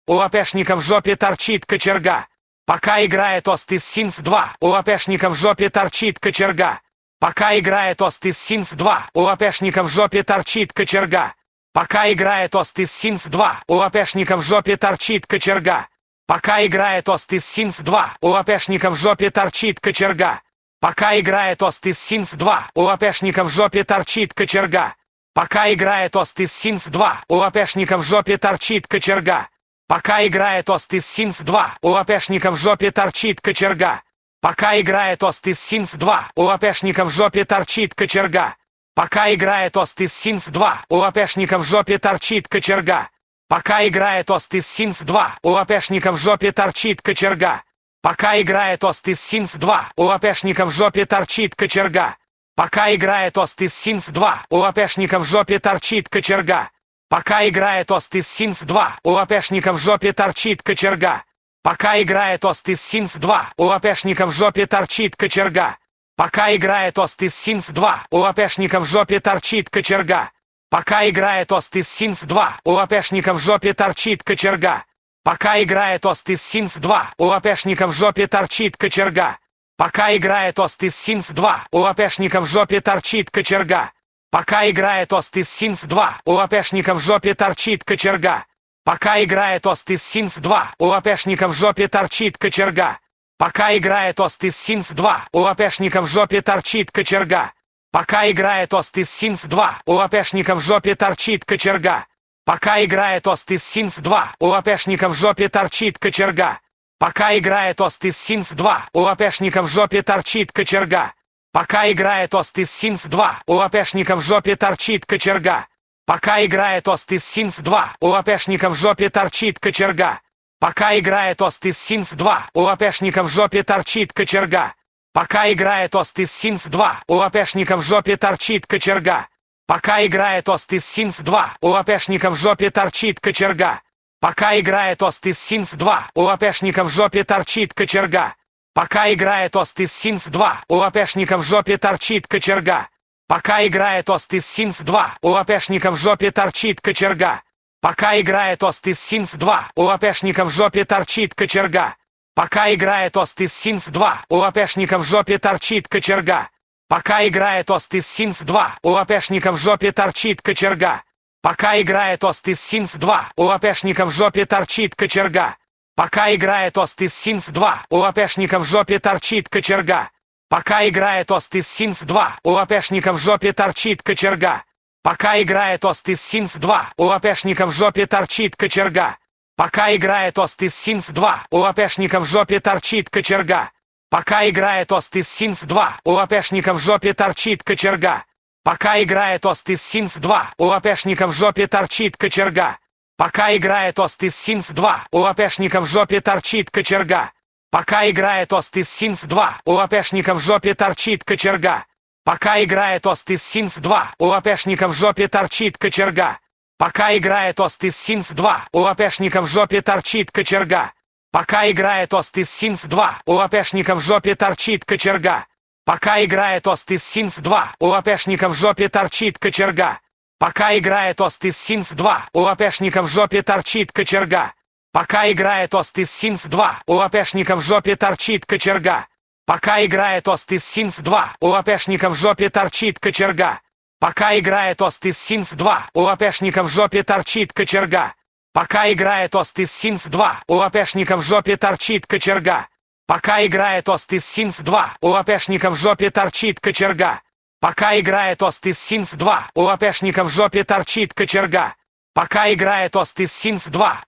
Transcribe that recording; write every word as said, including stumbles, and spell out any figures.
у лапешника в жопе торчит кочерга. Пока играет Ост из Синс два, у лапешника в жопе торчит кочерга. Пока играет Ост из Синс два, у лапешника в жопе торчит кочерга. Пока играет Ост из Синс два, у лапешника в жопе торчит кочерга. Пока играет Ост из Синс два, у лапешника в жопе торчит кочерга. Пока играет Ост из Синс два, у лапешника в жопе торчит кочерга. Пока играет Ост из Синс два, у лапешника в жопе торчит кочерга. Пока играет Ост из Синс два, у лапешника в жопе торчит кочерга. Пока играет Ост из Синс два, у лапешника в жопе торчит кочерга. Пока играет Ост из Синс два, у лапешника в жопе торчит кочерга. Пока играет Ост из Синс два, у лапешника в жопе торчит кочерга. Пока играет Ост из Синс два, у лапешника в жопе торчит кочерга. Пока играет Ост из Синс два, у лапешника в жопе торчит кочерга. Пока играет Ост из Синс два, у лапешника в жопе торчит кочерга. Пока играет Ост из Синс два, у лапешника в жопе торчит кочерга. Пока играет Ост из Синс два, у лапешника в жопе торчит кочерга. Пока играет Ост из Синс два, у лапешника в жопе торчит кочерга. Пока играет Ост из Синс два, у лапешника в жопе торчит кочерга. Пока играет Ост из Синс два, у лапешника в жопе торчит кочерга. Пока играет Ост из Синс два, у лапешника в жопе торчит кочерга. Пока играет Ост из Синс два, у лапешника в жопе торчит кочерга. Пока играет Ост из Синс два, у лапешника в жопе торчит кочерга. Пока играет Ост из Синс два, у лапешника в жопе торчит кочерга. Пока играет Ост из Синс два, у лапешника в жопе торчит кочерга. Пока играет Ост из Синс два, у лапешника в жопе торчит кочерга. Пока играет Ост из Синс два, у лапешника в жопе торчит кочерга. Пока играет Ост из Синс два, у лапешника в жопе торчит кочерга. Пока играет Ост из Синс два, у лапешника в жопе торчит кочерга. Пока играет Ост из Синс два, у лапешника в жопе торчит кочерга. Пока играет Ост из Синс два, у лапешника в жопе торчит кочерга. Пока играет Ост из Синс два, у лапешника в жопе торчит кочерга. Пока играет Ост из Синс два, у лапешника в жопе торчит кочерга. Пока играет Ост из Синс два, у лапешника в жопе торчит кочерга. Пока играет Ост из Синс два, у лапешника в жопе торчит кочерга. Пока играет Ост из Синс два, у лапешника в жопе торчит кочерга. Пока играет Ост из Синс два, у лапешника в жопе торчит кочерга. Пока играет Ост из Синс два, у лапешника в жопе торчит кочерга. Пока играет Ост из Синс два, у лапешника в жопе торчит кочерга. Пока играет Ост из Синс два, у лапешника в жопе торчит кочерга. Пока играет Ост из Синс два, у лапешника в жопе торчит кочерга. Пока играет Ост из Синс два, у лапешника в жопе торчит кочерга. Пока играет Ост из Синс два, у лапешника в жопе торчит кочерга. Пока играет Ост из Синс два, у лапешника в жопе торчит кочерга. Пока играет Ост из Синс два, у лапешника в жопе торчит кочерга. Пока играет Ост из Синс два, у лапешника в жопе торчит кочерга. Пока играет Ост из Синс два, у лапешника в жопе торчит кочерга. Пока играет Ост из Синс два, у лапешника в жопе торчит кочерга. Пока играет Ост из Синс два, у лапешника в жопе торчит кочерга. Пока играет Ост из Синс два, у лапешника в жопе торчит кочерга. Пока играет Ост из Синс два, у лапешника в жопе торчит кочерга. Пока играет Ост из Синс два, у лапешника в жопе торчит кочерга. Пока играет Ост из Синс два, у лапешника в жопе торчит кочерга. Пока играет Ост из Синс два, у лапешника в жопе торчит кочерга. Пока играет Ост из Синс два, у лапешника в жопе торчит кочерга. Пока играет Ост из Синс два, у лапешника в жопе торчит кочерга. Пока играет Ост из Синс два, у лапешника в жопе торчит кочерга. Пока играет Ост из Синс два,